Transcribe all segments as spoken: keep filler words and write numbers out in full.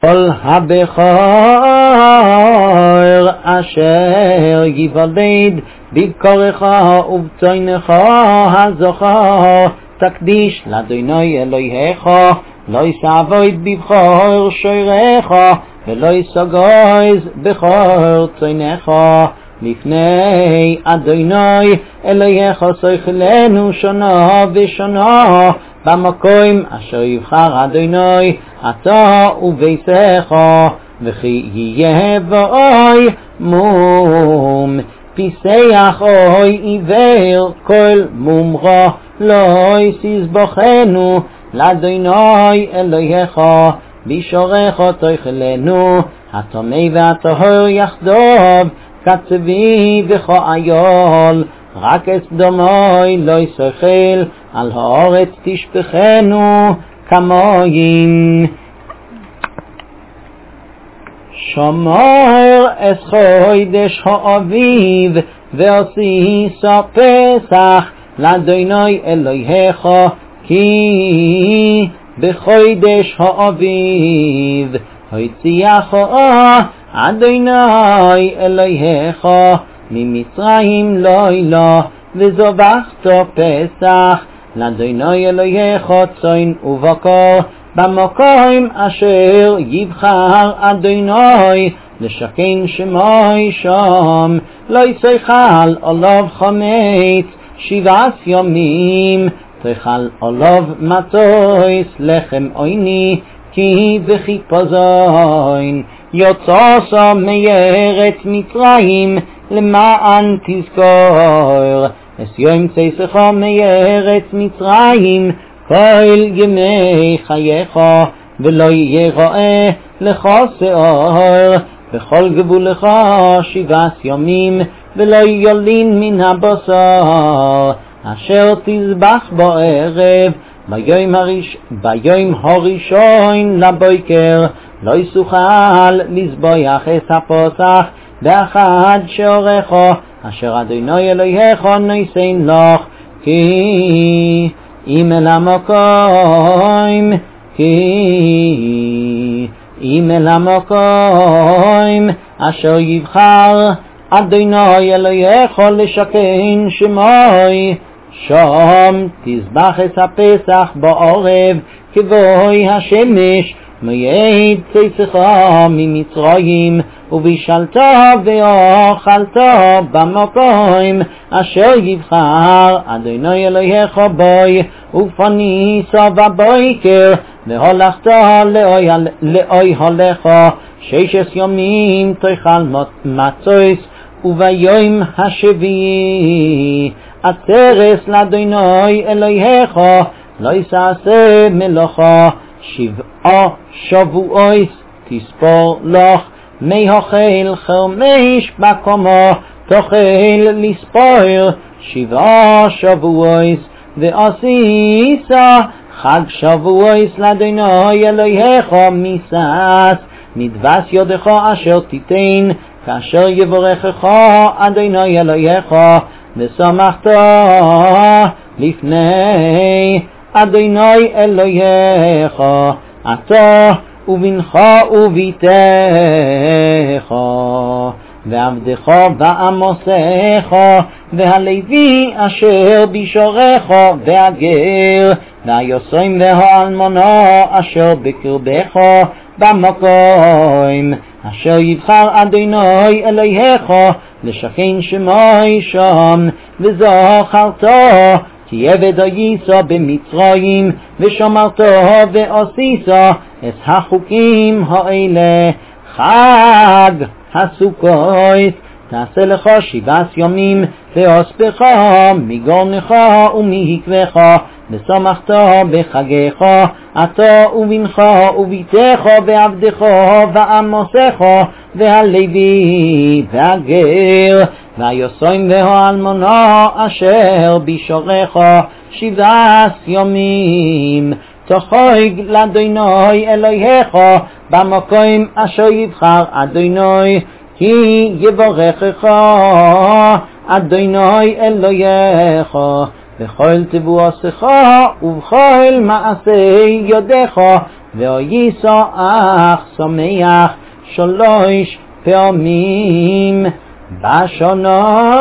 כל הבכור אשר יוולד בבקורך ובצונך הזכור תקדיש לאדוני אלוהיך, לא יסעבוד בבכור שוירך ולא יסגוז בכור צונך. לפני אדוני אלוהיך סוכלנו שנה ושנה במקום אשר יבחר אדוני אתה וביתך, וכי יהיה באוי מום פיסח אוי עיוור כל מומך לא יסבוכנו לאדוני אלוהיך בישורך תאכלנו הטמא והטהור יחדיו כצבי וכאייל רק אסדומי לא יסכל על הארץ תשפכנו כמים. שמור את חודש האביב ועשיסה פסח לאדוני אלוהיך, כי בחודש האביב הוציאך אדוני אלוהיך ממצרים לילה וזבחת פסח לאדוני אלוהיך צאן ובקר במקום אשר יבחר אדוני לשכן שמי שם. לא יאכל עליו חמץ שבעת ימים, תאכל עליו מטוס לחם עיני כי בחיפזון. יוצאך מארץ מצרים למען תזכור את יום צאתך מארץ מצרים כל ימי חייך, ולא יראה לך שעור בכל גבולך שבעת ימים, ולא ילין מן הבשר אשר תזבח בערב ביום, הראש... ביום הראשון לבוקר. לא יסוכל לזבוח את הפסח באחד שעורך אשר אדוני אלוהיך נותן לך, כי אם אל המקום כי אם אל המקום אשר יבחר אדוני אלוהיך לשכן שמי שם תזבח את הפסח בערב כבוי השמש מיד צאתך ממצרים, ובישלת ואכלת במקום אשר יבחר אדוני אלוהיך בו, ופנית בבוקר והלכת לאוי הלך ששת ימים תאכל מצות, וביום השביעי עצרת לאדוני אלוהיך לא יעשה מלאכה. שבעה שבועות תספור לך מהאוכל חמש בקומה תאכל לספור שבעה שבועות, ועשית חג שבועות לאדוני אלוהיך מסעס מדבש ידך אשר תיתן כאשר יברכך אדוני אלוהיך, ושמחת לפני אדוני אלוהיך אתה ובנך וביתך ועבדך ועמוסך והלוי אשר בישורך והגר והיוסעים והאלמנה אשר בקרבך במקום אשר יבחר אדוני אלוהיך לשכן שמי שם. וזכרת כי עבד הייתה במצרים ושמרת ועשית את החוקים האלה. חג הסוכות תעשה לך שבעת ימים, ואספך מגורנך ומהקבך, ושמחת בחגיך אתה ובנך וביתך ועבדך ועמוסך והלוי והגר והיוסעים והאלמנה אשר בישורך שבעת ימים. תחוג לאדוני אלוהיך במקום אשר יבחר אדוני, כי יברכך אדוני אלוהיך בכל תבואתך ובכל מעשה ידיך וייסע אך שמח שלוש פעמים בשנה,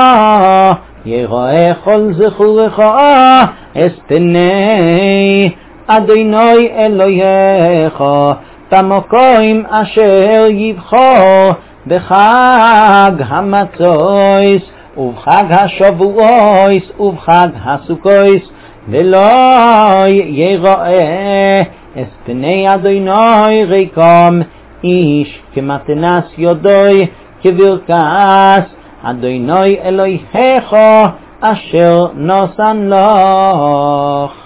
יראה כל זכורך את פני אדוני אלוהיך במקום אשר יבחר בחג המצות ובחג השבועות ובחג הסוכות, ולא יראה את פני אדוני ריקם איש כמתנס ידוי כברכת אדוני אלוהיך אשר נתן לך.